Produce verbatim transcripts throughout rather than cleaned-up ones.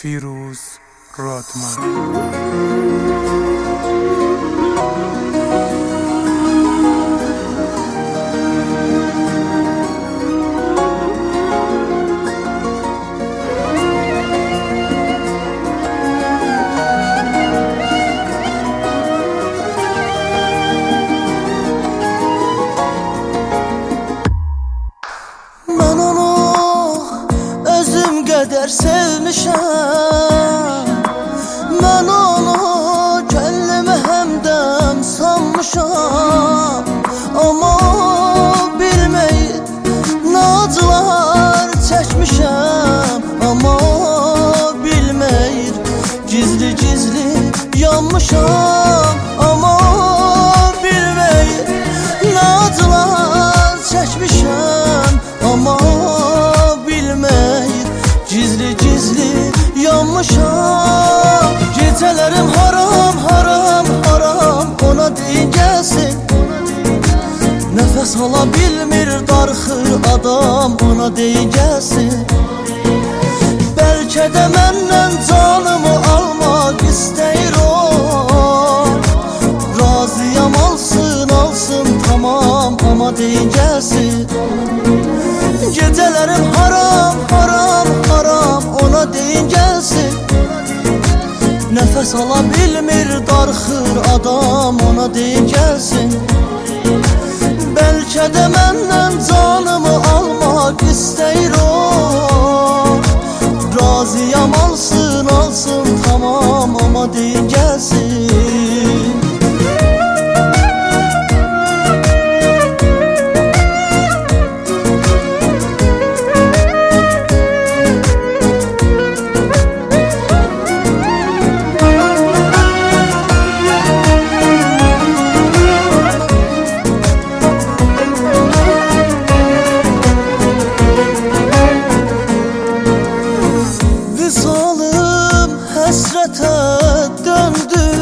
Firuz Rotman. Ben onu özüm kadar sevmişim. Ben onu kendime hemdem sanmışam. Ama bilmeyip nazlar çekmişim. Ama bilmeyip gizli gizli yanmışam. Ama bilmeyip nazlar çekmişim. Ama bilmeyip gizli gizli yanmışam. Gecelerim haram haram haram ona deyin gelsin. Nefes alabilmir darxır adam ona deyin gelsin. Belki de menden canımı almak isteyir o. Razıyam alsın alsın tamam ama deyin gelsin. Gecelerim haram haram haram ona deyin gelsin. Nefes alabilmir darxır adam ona deyin gelsin. Belki de menden canımı almak isteyir o. Razıyam alsın alsın tamam ama deyin gelsin. Hasrete döndü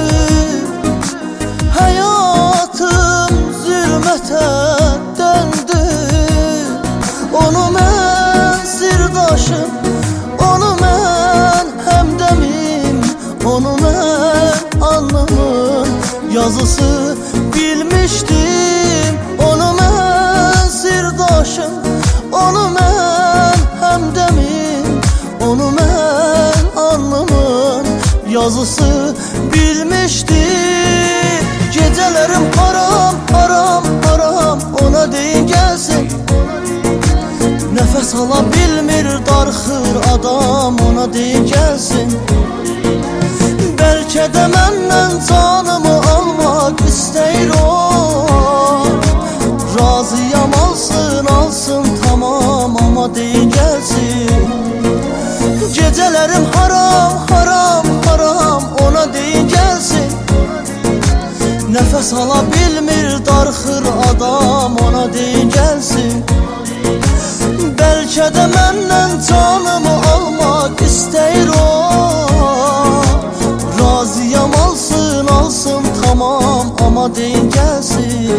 hayatım, zulmete döndü. Onu ben sirdaşım, onu ben hemdemim, onu ben alnımın yazısı bilmiştim. Onu ben sirdaşım, onu ben hemdemim, onu ben alnımın yazısı bilmişti. Gecelerim haram haram haram ona deyin gelsin. Nefes alabilmir darxır adam ona deyin gelsin. Belki de menden canımı almak isteyir o. Razıyam alsın alsın tamam ama deyin gelsin. Gecelerim haram haram haram ona deyin gelsin. Nefes alabilmir darxır adam ona deyin gelsin. Belki de menden canımı almak isteyir o. Razıyam alsın alsın tamam ama deyin gelsin.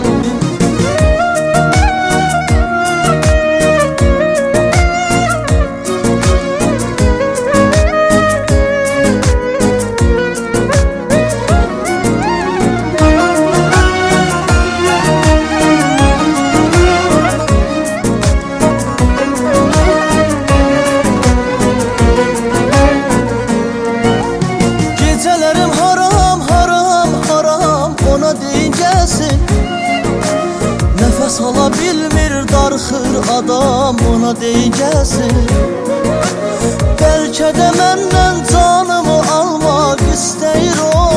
Gecelerim haram haram haram ona deyin gelsin. Nefes alabilmir darxır adam ona deyin gelsin. Belki de menden canımı almak isteyir o.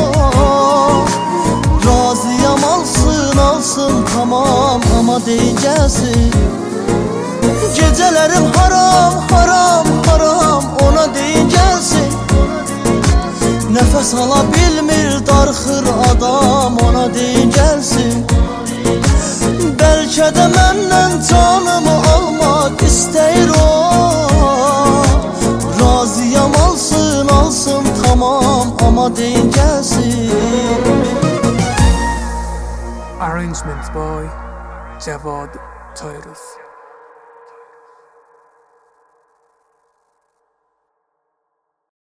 Razıyam alsın alsın tamam ama deyin gelsin. Gecelerim haram haram haram ona deyin gelsin. Nefes alabilmir darxır adam ona deyin gelsin. Belki de menden canımı almak isteyir o. Razıyam alsın alsın tamam ama deyin gelsin. Arrangements by Javad Tyrus.